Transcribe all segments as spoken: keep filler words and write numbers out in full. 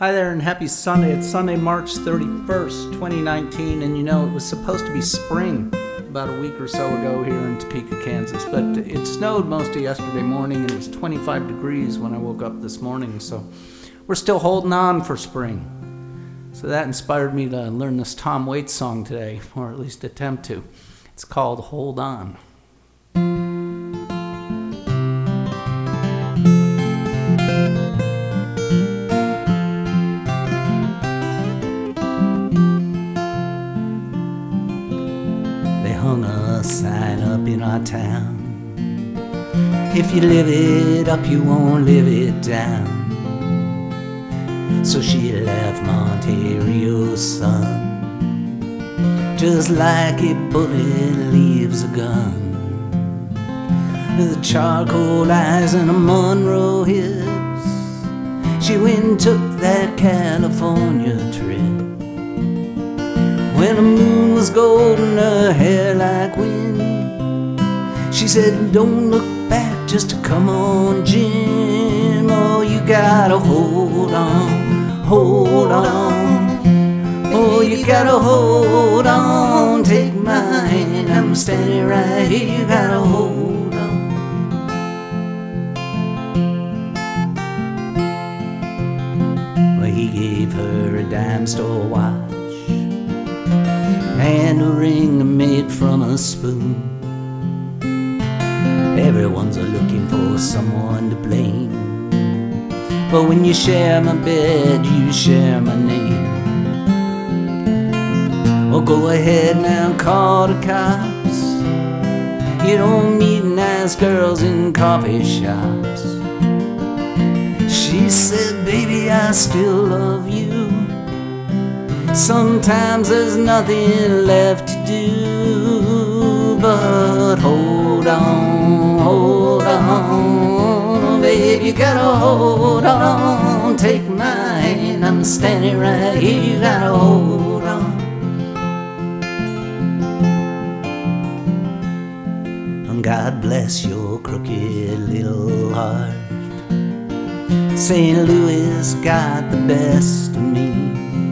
Hi there and happy Sunday. It's Sunday, March thirty-first, twenty nineteen, and you know, it was supposed to be spring about a week or so ago here in Topeka, Kansas, but it snowed most of yesterday morning and it was twenty-five degrees when I woke up this morning, so we're still holding on for spring. So that inspired me to learn this Tom Waits song today, or at least attempt to. It's called Hold On. Hung a sign up in our town. If you live it up, you won't live it down. So she left Monterio's son, just like a bullet leaves a gun. With charcoal eyes and a Monroe hips, she went and took that California trip. When the moon was golden, her hair like wind, she said, don't look back, just come on, Jim. Oh, you gotta hold on, hold on. Oh, you gotta hold on, take my hand, I'm standing right here, you gotta hold on. Well, he gave her a dime store watch and a ring made from a spoon. Everyone's a looking for someone to blame, but when you share my bed, you share my name. Well, go ahead now, call the cops. You don't meet nice girls in coffee shops. She said, baby, I still love you. Sometimes there's nothing left to do, but hold on, hold on, babe, you gotta hold on, take my hand, I'm standing right here, you gotta hold on. And God bless your crooked little heart, Saint Louis got the best of me.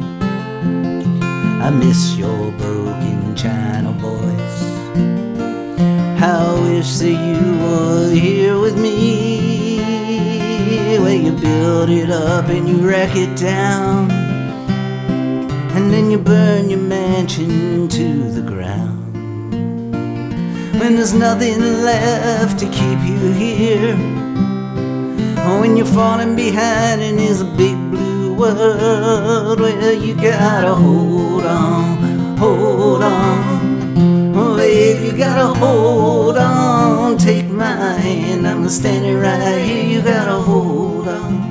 I miss your broken China voice. I wish that you were here with me, where you build it up and you wreck it down, and then you burn your mansion to the ground. When there's nothing left to keep you here, when you're falling behind and there's a big blue world, well, you gotta hold on, hold on. Oh, babe, you gotta hold on, take my hand, I'm standing right here, you gotta hold on.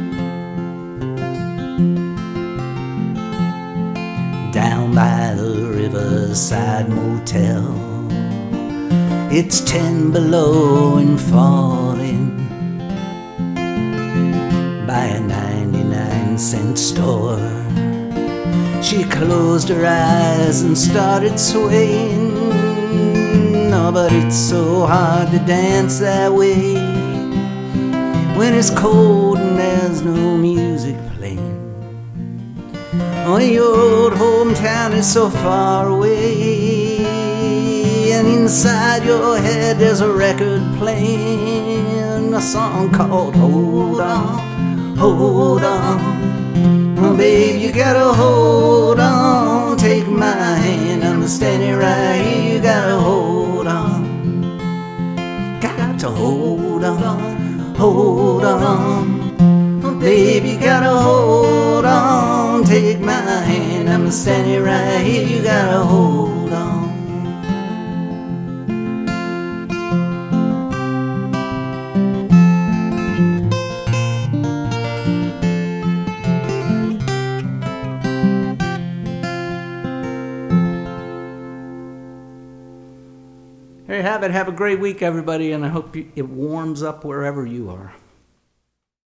Down by the Riverside Motel, it's ten below and falling. By a ninety-nine cent store, she closed her eyes and started swaying. Oh, but it's so hard to dance that way when it's cold and there's no music playing. Oh, your old hometown is so far away, and inside your head there's a record playing a song called Hold On, hold on. Oh, babe, you gotta hold on, take my hand, I'm standing right here, you gotta hold on. Got to hold on, hold on. Oh, babe, you gotta hold on, take my hand, I'm standing right here, you gotta hold on. There you have it. Have a great week, everybody, and I hope it warms up wherever you are.